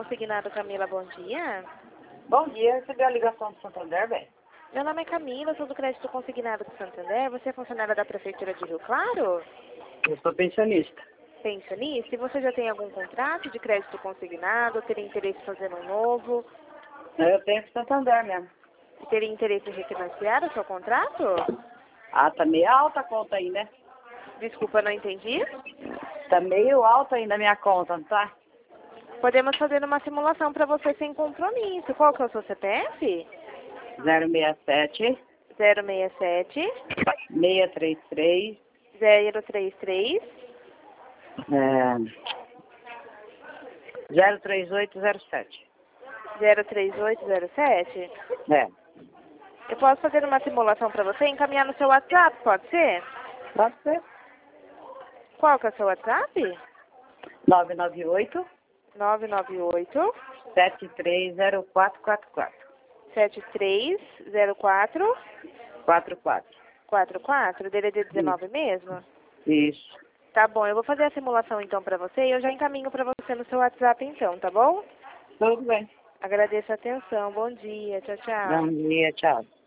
Consignado, Camila, bom dia. Bom dia, recebi a ligação do Santander, bem? Meu nome é Camila, sou do Crédito Consignado do Santander. Você é funcionária da Prefeitura de Rio Claro? Eu sou pensionista. Pensionista? E você já tem algum contrato de crédito consignado? Teria interesse em fazer um novo? Eu tenho que Santander mesmo. Teria interesse em refinanciar o seu contrato? Ah, tá meio alta a conta aí, né? Desculpa, não entendi. Tá meio alta ainda a minha conta, não tá? Podemos fazer uma simulação para você sem compromisso. Qual que é o seu CPF? 067 067 633 033 03807. 03807. É. Eu posso fazer uma simulação para você e encaminhar no seu WhatsApp, pode ser? Pode ser. Qual que é o seu WhatsApp? 998 998 730444. 7304 44. 44, DDD 19 mesmo? Isso. Tá bom, eu vou fazer a simulação então para você e eu já encaminho para você no seu WhatsApp então, tá bom? Tudo bem. Agradeço a atenção, bom dia, tchau, tchau. Bom dia, tchau.